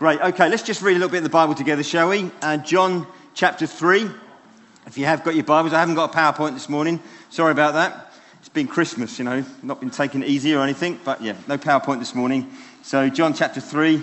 Great. Okay, let's just read a little bit of the Bible together, shall we? John chapter 3. If you have got your Bibles, I haven't got a PowerPoint this morning. Sorry about that. It's been Christmas, not been taken easy or anything. But yeah, no PowerPoint this morning. So John chapter 3,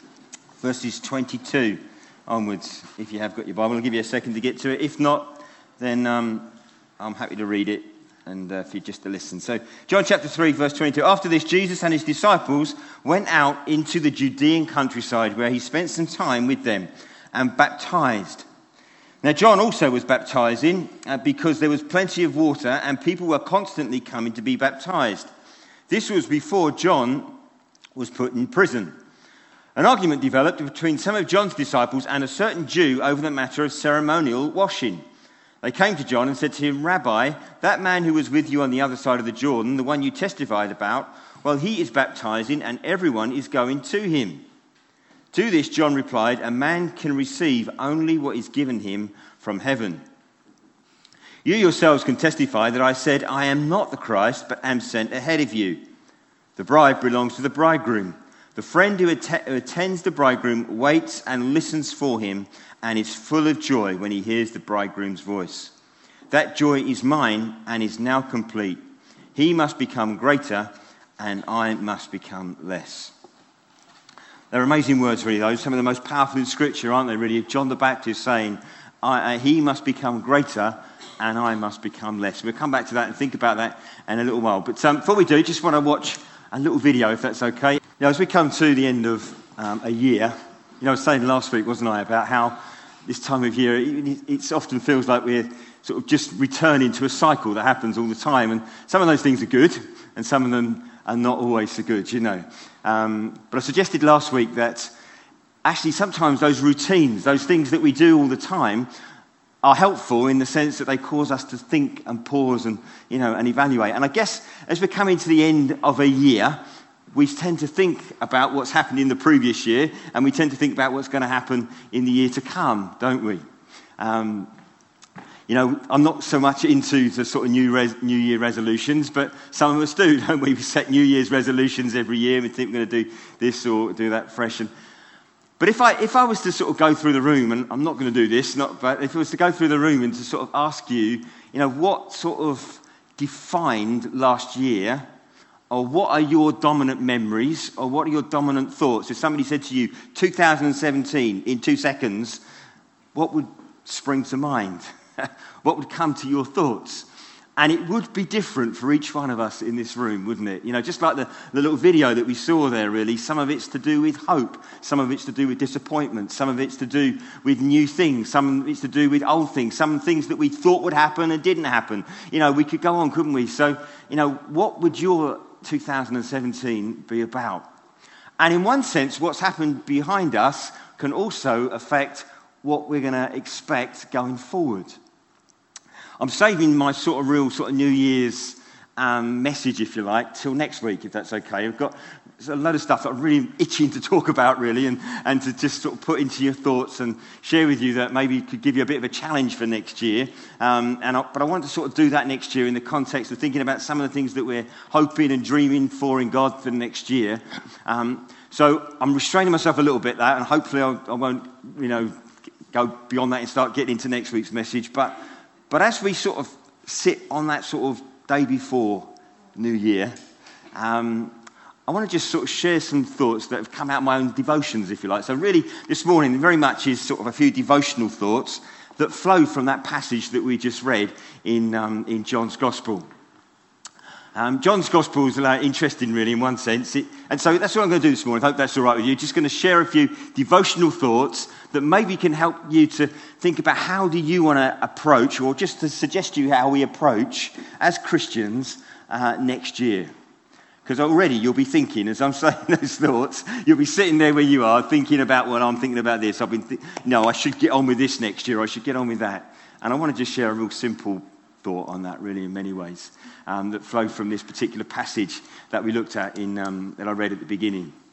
verses 22 onwards. If you have got your Bible, I'll give you a second to get to it. If not, then I'm happy to read it. And for you just to listen. So, John chapter 3, verse 22. After this, Jesus and his disciples went out into the Judean countryside where he spent some time with them and baptized. Now, John also was baptizing because there was plenty of water and people were constantly coming to be baptized. This was before John was put in prison. An argument developed between some of John's disciples and a certain Jew over the matter of ceremonial washing. They came to John and said to him, "Rabbi, that man who was with you on the other side of the Jordan, the one you testified about, well, he is baptizing and everyone is going to him." To this, John replied, "A man can receive only what is given him from heaven. You yourselves can testify that I said, I am not the Christ, but am sent ahead of you. The bride belongs to the bridegroom. The friend who attends the bridegroom waits and listens for him and is full of joy when he hears the bridegroom's voice. That joy is mine and is now complete. He must become greater and I must become less." They're amazing words, really, those. Some of the most powerful in Scripture, aren't they, really? John the Baptist saying, he must become greater and I must become less. We'll come back to that and think about that in a little while. But before we do, just want to watch a little video, if that's okay. As we come to the end of a year, I was saying last week, wasn't I, about how this time of year, it often feels like we're sort of just returning to a cycle that happens all the time. And some of those things are good, and some of them are not always so good, But I suggested last week that actually sometimes those routines, those things that we do all the time, are helpful in the sense that they cause us to think and pause and, and evaluate. And I guess as we're coming to the end of a year, we tend to think about what's happened in the previous year, and we tend to think about what's going to happen in the year to come, don't we? I'm not so much into the sort of New Year resolutions, but some of us do, don't we? We set New Year's resolutions every year. We think we're going to do this or do that fresh. But if I was to sort of go through the room, and I'm not going to do this, but if I was to go through the room and to sort of ask you, what sort of defined last year, or what are your dominant memories, or what are your dominant thoughts? If somebody said to you, 2017, in 2 seconds, what would spring to mind? What would come to your thoughts? And it would be different for each one of us in this room, wouldn't it? Just like the little video that we saw there, really. Some of it's to do with hope. Some of it's to do with disappointment. Some of it's to do with new things. Some of it's to do with old things. Some things that we thought would happen and didn't happen. We could go on, couldn't we? So, what would your 2017 be about? And in one sense, what's happened behind us can also affect what we're going to expect going forward. I'm saving my sort of New Year's message, if you like, till next week, if that's okay. I've got a load of stuff that I'm really itching to talk about, really, and to just sort of put into your thoughts and share with you that maybe could give you a bit of a challenge for next year. But I want to sort of do that next year in the context of thinking about some of the things that we're hoping and dreaming for in God for next year. So I'm restraining myself a little bit there, and hopefully I won't, go beyond that and start getting into next week's message. But as we sort of sit on that sort of day before New Year, I want to just sort of share some thoughts that have come out of my own devotions, if you like. So really, this morning, very much is sort of a few devotional thoughts that flow from that passage that we just read in John's Gospel. John's Gospel is interesting, really, in one sense. And so that's what I'm going to do this morning. I hope that's all right with you. Just going to share a few devotional thoughts that maybe can help you to think about how do you want to approach, or just to suggest to you how we approach as Christians next year. Because already you'll be thinking, as I'm saying those thoughts, you'll be sitting there where you are thinking about, well, I'm thinking about this. I should get on with this next year. I should get on with that. And I want to just share a real simple thought on that, really, in many ways, that flow from this particular passage that we looked at that I read at the beginning.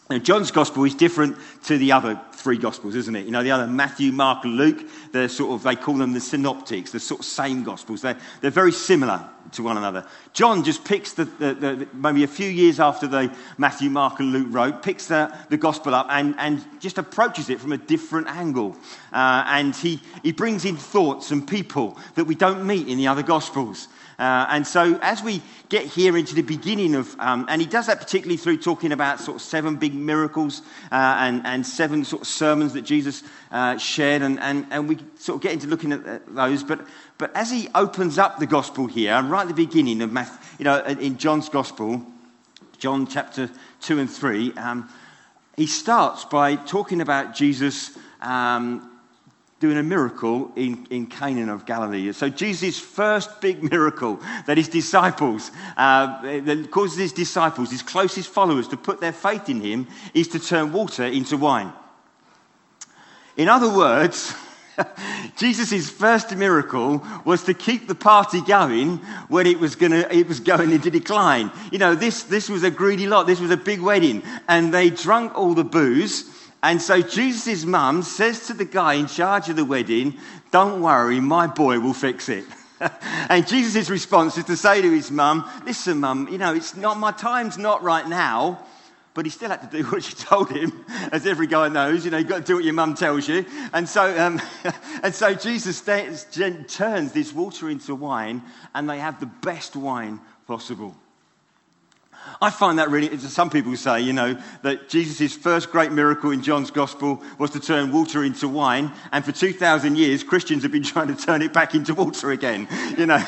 Now, John's gospel is different to the other three gospels, isn't it? You know, the other Matthew, Mark, and Luke, they call them the synoptics, the sort of same gospels. They're very similar to one another. John just picks maybe a few years after Matthew, Mark, and Luke wrote, picks the gospel up and just approaches it from a different angle. And he brings in thoughts and people that we don't meet in the other gospels. And so as we get here into the beginning of, and he does that particularly through talking about sort of 7 big miracles and 7 sort of sermons that Jesus shared, and we sort of get into looking at those. But as he opens up the gospel here, right at the beginning of in John's gospel, John chapter 2 and 3, he starts by talking about Jesus doing a miracle in Cana of Galilee. So Jesus' first big miracle that his disciples, that causes his disciples, his closest followers, to put their faith in him, is to turn water into wine. In other words, Jesus' first miracle was to keep the party going when it was going into decline. You know, this was a greedy lot. This was a big wedding, and they drunk all the booze. And so Jesus' mum says to the guy in charge of the wedding, "Don't worry, my boy will fix it." And Jesus' response is to say to his mum, "Listen, mum, you know, it's not, my time's not right now." But he still had to do what she told him, as every guy knows. You know, you've got to do what your mum tells you. And so Jesus turns this water into wine, and they have the best wine possible. I find that really, some people say, you know, that Jesus' first great miracle in John's gospel was to turn water into wine, and for 2,000 years, Christians have been trying to turn it back into water again, you know.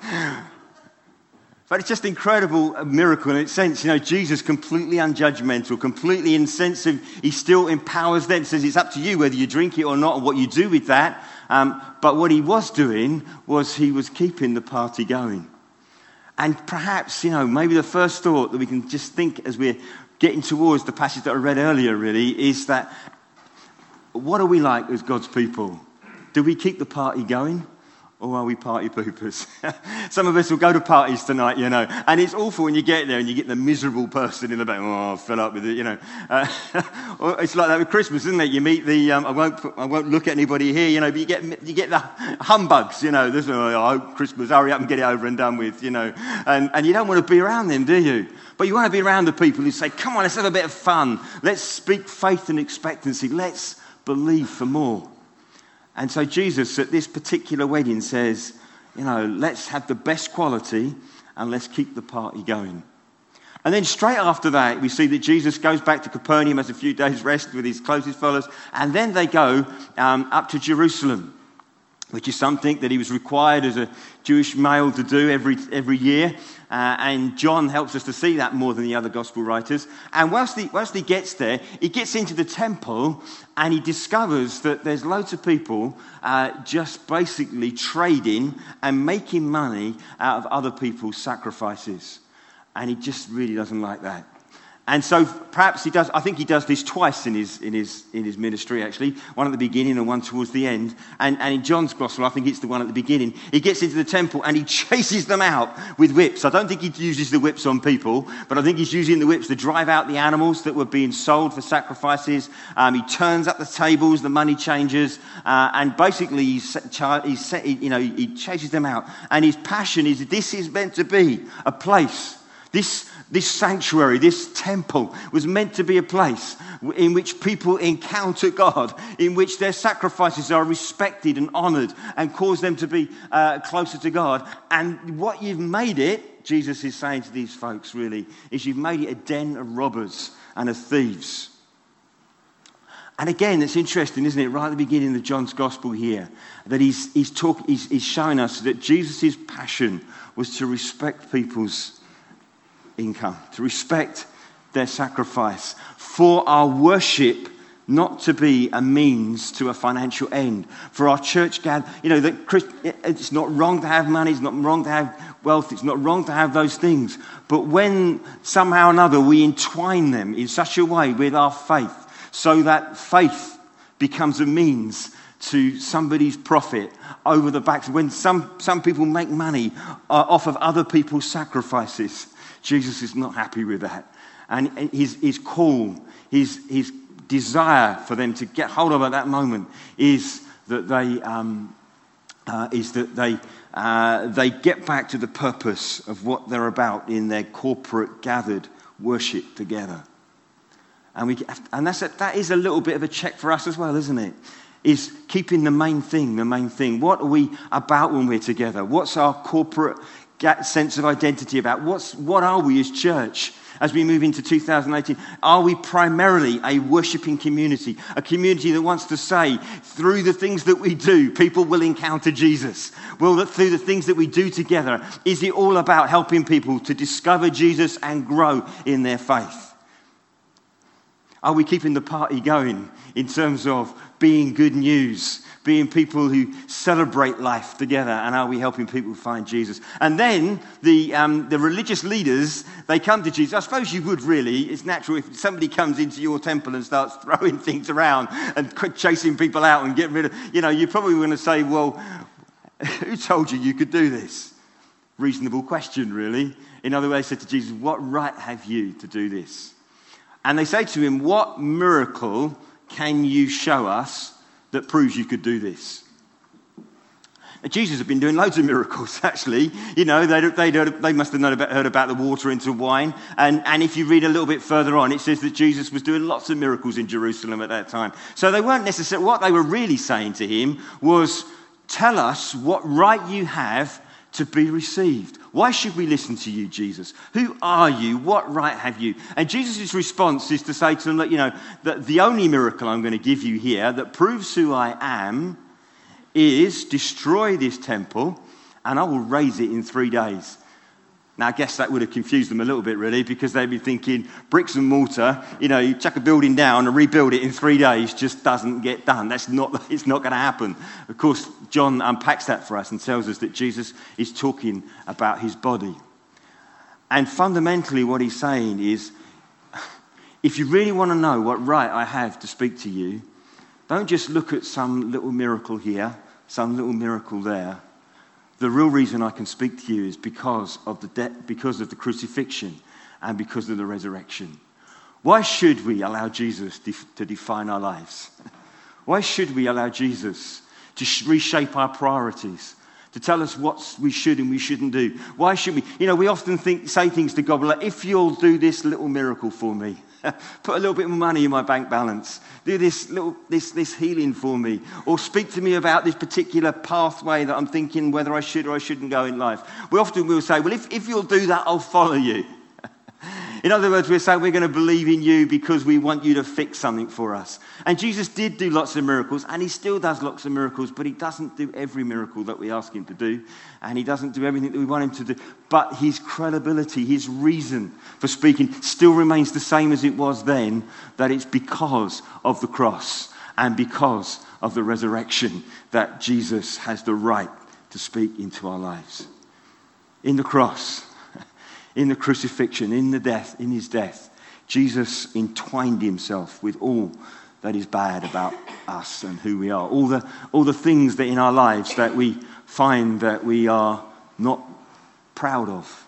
But it's just an incredible miracle in its sense. You know, Jesus, completely unjudgmental, completely insensitive. He still empowers them, says it's up to you whether you drink it or not, and what you do with that. But what he was doing was he was keeping the party going. And perhaps, you know, maybe the first thought that we can just think as we're getting towards the passage that I read earlier, really, is that what are we like as God's people? Do we keep the party going? Or are we party poopers? Some of us will go to parties tonight, you know, and it's awful when you get there and you get the miserable person in the back. "Oh, I fell up with it," you know. It's like that with Christmas, isn't it? You meet the I won't look at anybody here, you know, but you get the humbugs, you know. There's Christmas, hurry up and get it over and done with, you know. And you don't want to be around them, do you? But you want to be around the people who say, "Come on, let's have a bit of fun. Let's speak faith and expectancy. Let's believe for more." And so Jesus at this particular wedding says, you know, let's have the best quality and let's keep the party going. And then straight after that, we see that Jesus goes back to Capernaum, has a few days rest with his closest followers, and then they go up to Jerusalem, which is something that he was required as a Jewish male to do every year. And John helps us to see that more than the other gospel writers. And whilst he gets there, he gets into the temple and he discovers that there's loads of people just basically trading and making money out of other people's sacrifices. And he just really doesn't like that. And so perhaps he does. I think he does this twice in his ministry, actually. One at the beginning and one towards the end. And in John's gospel, I think it's the one at the beginning. He gets into the temple and he chases them out with whips. I don't think he uses the whips on people, but I think he's using the whips to drive out the animals that were being sold for sacrifices. He turns up the tables, the money changers, and basically he chases them out. And his passion is this is meant to be a place. This sanctuary, this temple was meant to be a place in which people encounter God, in which their sacrifices are respected and honoured and cause them to be closer to God. And what you've made it, Jesus is saying to these folks really, is you've made it a den of robbers and of thieves. And again, it's interesting, isn't it, right at the beginning of John's gospel here, that he's showing us that Jesus' passion was to respect people's income, to respect their sacrifice, for our worship not to be a means to a financial end, for our church gathering. You know, it's not wrong to have money, it's not wrong to have wealth, it's not wrong to have those things. But when somehow or another we entwine them in such a way with our faith, so that faith becomes a means to somebody's profit over the backs, when some people make money off of other people's sacrifices, Jesus is not happy with that. And his call, his desire for them to get hold of at that moment is that they get back to the purpose of what they're about in their corporate gathered worship together. And that is a little bit of a check for us as well, isn't it? Is keeping the main thing. What are we about when we're together? What's our corporate sense of identity about? What are we as church as we move into 2018? Are we primarily a worshipping community? A community that wants to say, through the things that we do, people will encounter Jesus? Well, through the things that we do together, is it all about helping people to discover Jesus and grow in their faith? Are we keeping the party going in terms of being good news, being people who celebrate life together, and are we helping people find Jesus? And then the religious leaders, they come to Jesus. I suppose you would really. It's natural if somebody comes into your temple and starts throwing things around and chasing people out and getting rid of, you're probably going to say, well, who told you could do this? Reasonable question, really. In other words, they said to Jesus, what right have you to do this? And they say to him, what miracle can you show us that proves you could do this? Now, Jesus had been doing loads of miracles, actually. They must have heard about the water into wine. And if you read a little bit further on, it says that Jesus was doing lots of miracles in Jerusalem at that time. So they weren't necessarily, what they were really saying to him was, tell us what right you have to be received. Why should we listen to you, Jesus? Who are you? What right have you? And Jesus' response is to say to them, that the only miracle I'm going to give you here that proves who I am is destroy this temple and I will raise it in 3 days. Now, I guess that would have confused them a little bit, really, because they'd be thinking bricks and mortar, you chuck a building down and rebuild it in 3 days just doesn't get done. It's not going to happen. Of course, John unpacks that for us and tells us that Jesus is talking about his body. And fundamentally what he's saying is, if you really want to know what right I have to speak to you, don't just look at some little miracle here, some little miracle there. The real reason I can speak to you is because of the crucifixion and because of the resurrection. Why should we allow Jesus to define our lives? Why should we allow Jesus to reshape our priorities, to tell us what we should and we shouldn't do? Why should we? We often say things to God like, if you'll do this little miracle for me, put a little bit more money in my bank balance, do this healing for me, or speak to me about this particular pathway that I'm thinking whether I should or I shouldn't go in life. We often will say, well, if you'll do that, I'll follow you. In other words, we're saying we're going to believe in you because we want you to fix something for us. And Jesus did do lots of miracles, and he still does lots of miracles, but he doesn't do every miracle that we ask him to do, and he doesn't do everything that we want him to do. But his credibility, his reason for speaking still remains the same as it was then, that it's because of the cross and because of the resurrection that Jesus has the right to speak into our lives. In the cross, in the crucifixion, in his death, Jesus entwined himself with all that is bad about us and who we are. All the things that in our lives that we find that we are not proud of.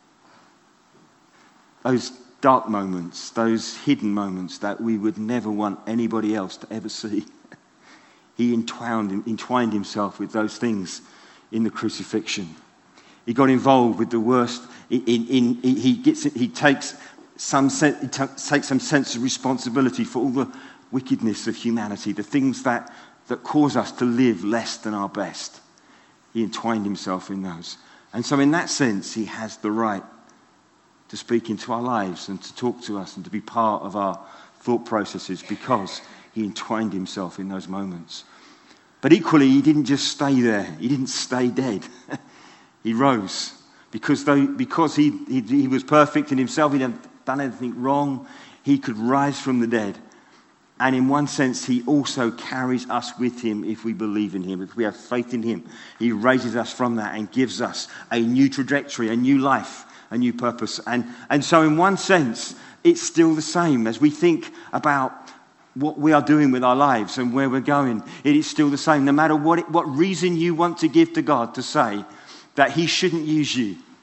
Those dark moments, those hidden moments that we would never want anybody else to ever see. He entwined himself with those things in the crucifixion. He got involved with the worst. He takes some sense of responsibility for all the wickedness of humanity, the things that cause us to live less than our best. He entwined himself in those. And so in that sense, he has the right to speak into our lives and to talk to us and to be part of our thought processes because he entwined himself in those moments. But equally, he didn't just stay there. He didn't stay dead. He rose because he was perfect in himself. He hadn't done anything wrong. He could rise from the dead. And in one sense, he also carries us with him if we believe in him, if we have faith in him. He raises us from that and gives us a new trajectory, a new life, a new purpose. And so in one sense, it's still the same as we think about what we are doing with our lives and where we're going. It is still the same. No matter what reason you want to give to God to say that he shouldn't use you,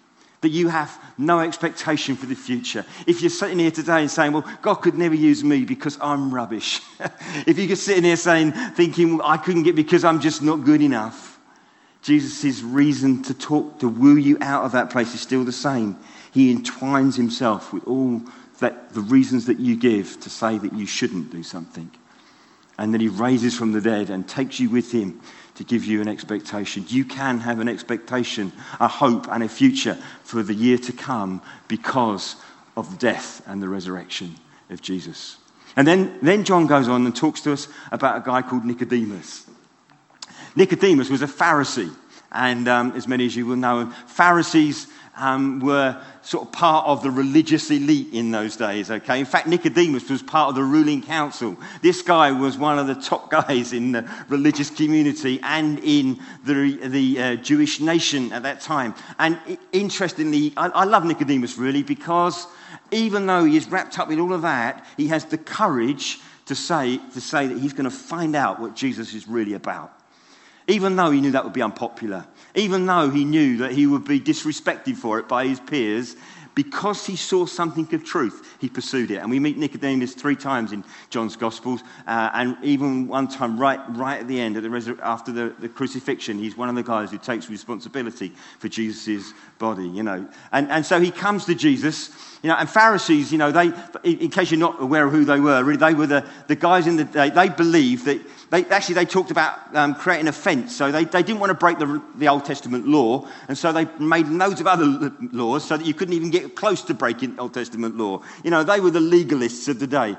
that you have no expectation for the future. If you're sitting here today and saying, well, God could never use me because I'm rubbish. If you're sitting here thinking, I couldn't get because I'm just not good enough. Jesus' reason to woo you out of that place is still the same. He entwines himself with all the reasons that you give to say that you shouldn't do something. And then he raises from the dead and takes you with him to give you an expectation. You can have an expectation, a hope and a future for the year to come because of the death and the resurrection of Jesus. And then John goes on and talks to us about a guy called Nicodemus. Nicodemus was a Pharisee, and as many as you will know, Pharisees were sort of part of the religious elite in those days, okay? In fact, Nicodemus was part of the ruling council. This guy was one of the top guys in the religious community and in the Jewish nation at that time. And interestingly, I love Nicodemus really, because even though he is wrapped up in all of that, he has the courage to say that he's going to find out what Jesus is really about. Even though he knew that would be unpopular, even though he knew that he would be disrespected for it by his peers, because he saw something of truth, he pursued it. And we meet Nicodemus 3 times in John's Gospels, and even one time right at the end, after the crucifixion, he's one of the guys who takes responsibility for Jesus' body, you know. And so he comes to Jesus, you know, and Pharisees, you know, they, in case you're not aware of who they were, really, they were the guys in the day. They believed that they talked about creating a fence. So they didn't want to break the Old Testament law, and so they made loads of other laws so that you couldn't even get close to breaking Old Testament law. You know, they were the legalists of the day.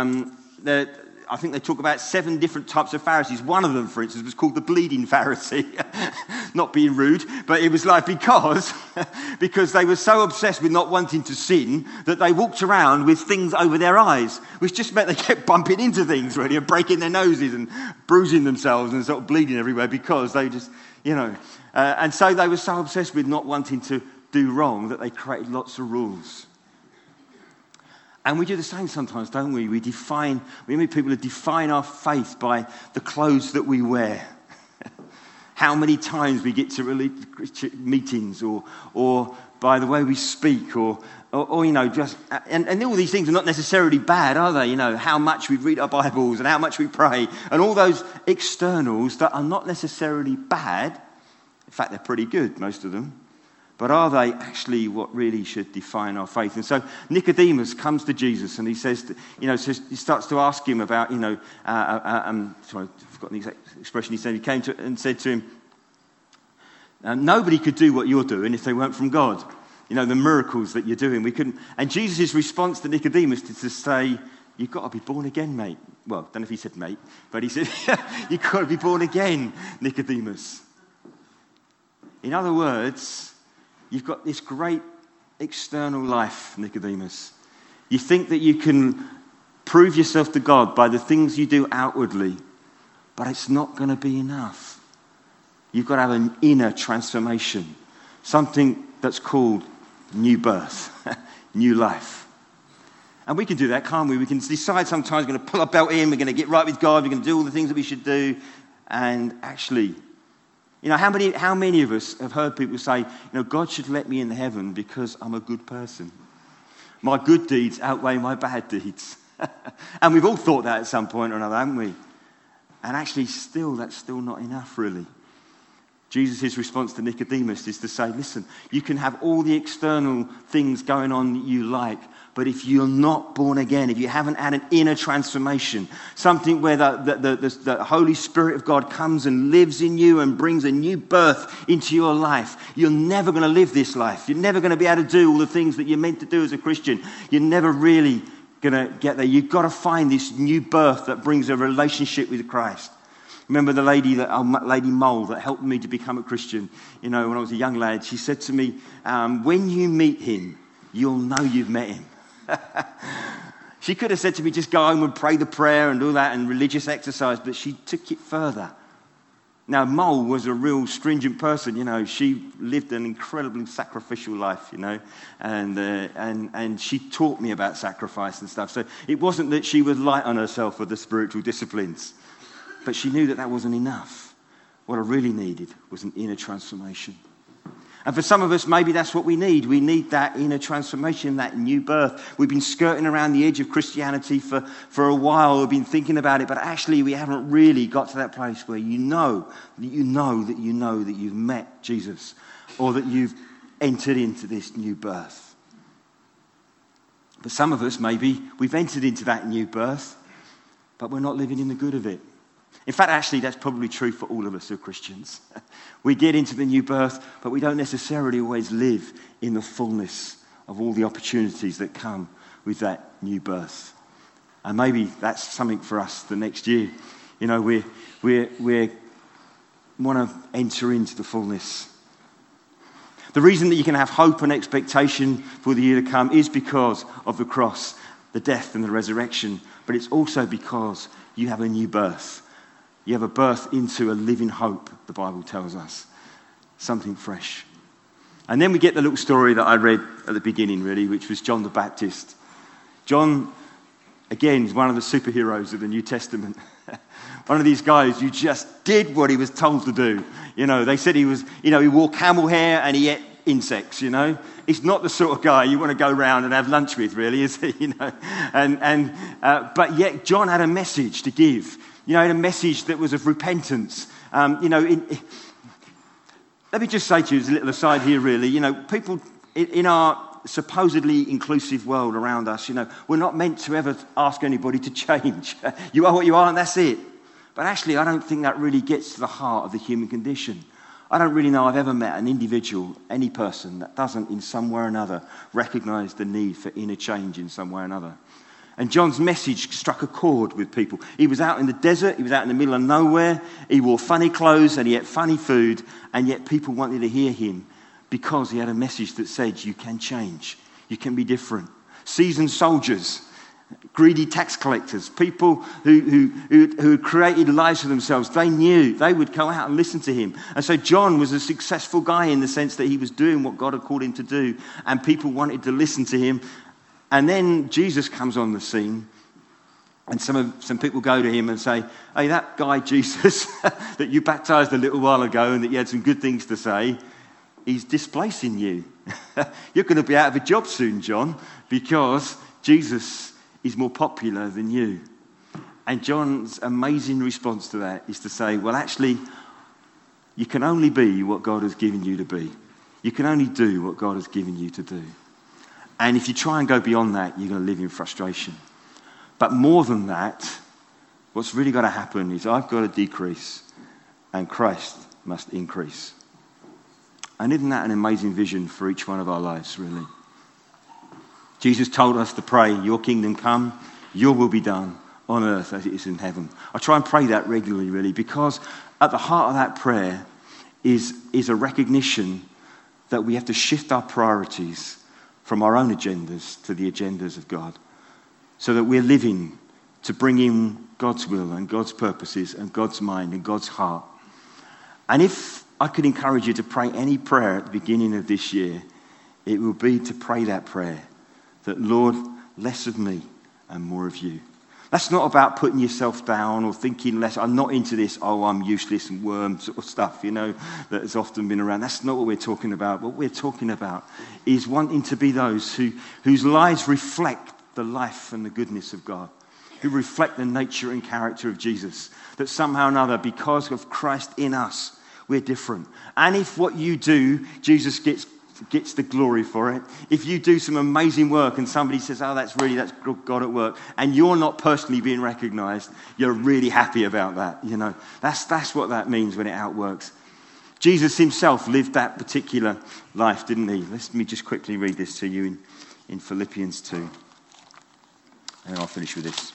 I think they talk about 7 different types of Pharisees. One of them, for instance, was called the bleeding Pharisee. Not being rude, but it was like because they were so obsessed with not wanting to sin that they walked around with things over their eyes, which just meant they kept bumping into things, really, and breaking their noses and bruising themselves and sort of bleeding everywhere because they just, you know. And so they were so obsessed with not wanting to do wrong that they created lots of rules. And we do the same sometimes, don't we? We meet people who define our faith by the clothes that we wear. How many times we get to meetings, or by the way we speak, or you know, just and all these things are not necessarily bad, are they? You know, how much we read our Bibles and how much we pray, and all those externals that are not necessarily bad. In fact, they're pretty good, most of them. But are they actually what really should define our faith? And so Nicodemus comes to Jesus and he says, he starts to ask him about, sorry, I've forgotten the exact expression he said. He came to and said to him, nobody could do what you're doing if they weren't from God. You know, the miracles that you're doing. We couldn't. And Jesus' response to Nicodemus is to say, you've got to be born again, mate. Well, I don't know if he said mate, but he said, you've got to be born again, Nicodemus. In other words, you've got this great external life, Nicodemus. You think that you can prove yourself to God by the things you do outwardly, but it's not going to be enough. You've got to have an inner transformation, something that's called new birth, new life. And we can do that, can't we? We can decide sometimes we're going to pull our belt in, we're going to get right with God, we're going to do all the things that we should do, and actually, you know, how many of us have heard people say, you know, God should let me in heaven because I'm a good person. My good deeds outweigh my bad deeds. And we've all thought that at some point or another, haven't we? And actually, that's still not enough, really. Jesus' response to Nicodemus is to say, listen, you can have all the external things going on that you like, but if you're not born again, if you haven't had an inner transformation, something where the Holy Spirit of God comes and lives in you and brings a new birth into your life, you're never going to live this life. You're never going to be able to do all the things that you're meant to do as a Christian. You're never really going to get there. You've got to find this new birth that brings a relationship with Christ. Remember the lady Mole that helped me to become a Christian, you know, when I was a young lad. She said to me, when you meet him, you'll know you've met him. She could have said to me, just go home and pray the prayer and all that and religious exercise, but she took it further. Now, Mole was a real stringent person, you know. She lived an incredibly sacrificial life, you know, and she taught me about sacrifice and stuff. So it wasn't that she was light on herself with the spiritual disciplines, but she knew that wasn't enough. What I really needed was an inner transformation. And for some of us, maybe that's what we need. We need that inner transformation, that new birth. We've been skirting around the edge of Christianity for a while. We've been thinking about it, but actually we haven't really got to that place where you know that you've met Jesus, or that you've entered into this new birth. But some of us, maybe, we've entered into that new birth, but we're not living in the good of it. In fact, actually, that's probably true for all of us who are Christians. We get into the new birth, but we don't necessarily always live in the fullness of all the opportunities that come with that new birth. And maybe that's something for us the next year. You know, we want to enter into the fullness. The reason that you can have hope and expectation for the year to come is because of the cross, the death and the resurrection, but it's also because you have a new birth. You have a birth into a living hope, the Bible tells us. Something fresh. And then we get the little story that I read at the beginning, really, which was John the Baptist. John, again, is one of the superheroes of the New Testament. One of these guys who just did what he was told to do. You know, they said he wore camel hair and he ate insects, you know. He's not the sort of guy you want to go around and have lunch with, really, is he? You know, but yet John had a message to give. You know, a message that was of repentance. Let me just say to you, as a little aside here, really, you know, people in our supposedly inclusive world around us, you know, we're not meant to ever ask anybody to change. You are what you are, and that's it. But actually, I don't think that really gets to the heart of the human condition. I don't really know I've ever met an individual, any person, that doesn't, in some way or another, recognise the need for inner change in some way or another. And John's message struck a chord with people. He was out in the desert, he was out in the middle of nowhere, he wore funny clothes and he ate funny food, and yet people wanted to hear him because he had a message that said, you can change, you can be different. Seasoned soldiers, greedy tax collectors, people who created lives for themselves, they knew they would go out and listen to him. And so John was a successful guy in the sense that he was doing what God had called him to do, and people wanted to listen to him. And then Jesus comes on the scene, and some people go to him and say, hey, that guy Jesus that you baptized a little while ago and that you had some good things to say, he's displacing you. You're going to be out of a job soon, John, because Jesus is more popular than you. And John's amazing response to that is to say, well, actually, you can only be what God has given you to be. You can only do what God has given you to do. And if you try and go beyond that, you're going to live in frustration. But more than that, what's really got to happen is I've got to decrease and Christ must increase. And isn't that an amazing vision for each one of our lives, really? Jesus told us to pray, your kingdom come, your will be done on earth as it is in heaven. I try and pray that regularly, really, because at the heart of that prayer is a recognition that we have to shift our priorities from our own agendas to the agendas of God, so that we're living to bring in God's will and God's purposes and God's mind and God's heart. And if I could encourage you to pray any prayer at the beginning of this year, it will be to pray that prayer, that Lord, less of me and more of you. That's not about putting yourself down or thinking less. I'm not into this, I'm useless and worm sort of stuff, you know, that has often been around. That's not what we're talking about. What we're talking about is wanting to be those whose lives reflect the life and the goodness of God, who reflect the nature and character of Jesus, that somehow or another, because of Christ in us, we're different. And if what you do, Jesus gets the glory for it. If you do some amazing work and somebody says, that's God at work, and you're not personally being recognized, you're really happy about that. You know, that's what that means when it outworks. Jesus himself lived that particular life, didn't he? Let me just quickly read this to you in Philippians 2. And I'll finish with this.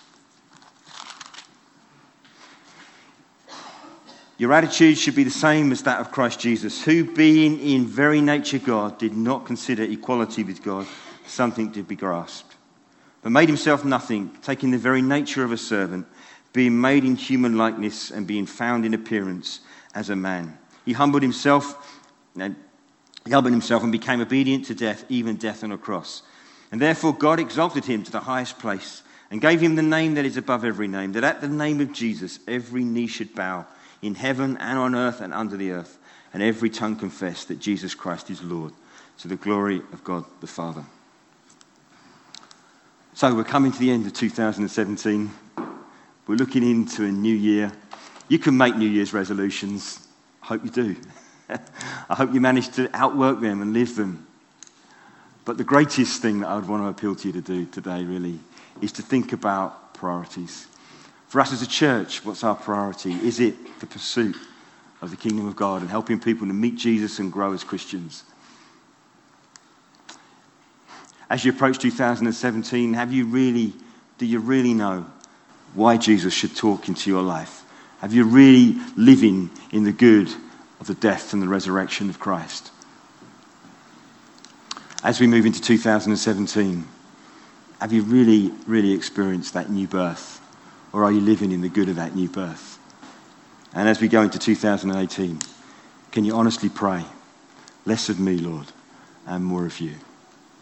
Your attitude should be the same as that of Christ Jesus, who, being in very nature God, did not consider equality with God something to be grasped, but made himself nothing, taking the very nature of a servant, being made in human likeness and being found in appearance as a man. He humbled himself and became obedient to death, even death on a cross. And therefore God exalted him to the highest place and gave him the name that is above every name, that at the name of Jesus every knee should bow, in heaven and on earth and under the earth, and every tongue confess that Jesus Christ is Lord, to the glory of God the Father. So we're coming to the end of 2017. We're looking into a new year. You can make New Year's resolutions. I hope you do. I hope you manage to outwork them and live them. But the greatest thing that I would want to appeal to you to do today, really, is to think about priorities. For us as a church, what's our priority? Is it the pursuit of the kingdom of God and helping people to meet Jesus and grow as Christians? As you approach 2017, do you really know why Jesus should talk into your life? Have you really living in the good of the death and the resurrection of Christ? As we move into 2017, have you really, really experienced that new birth? Or are you living in the good of that new birth? And as we go into 2018, can you honestly pray, less of me, Lord, and more of you?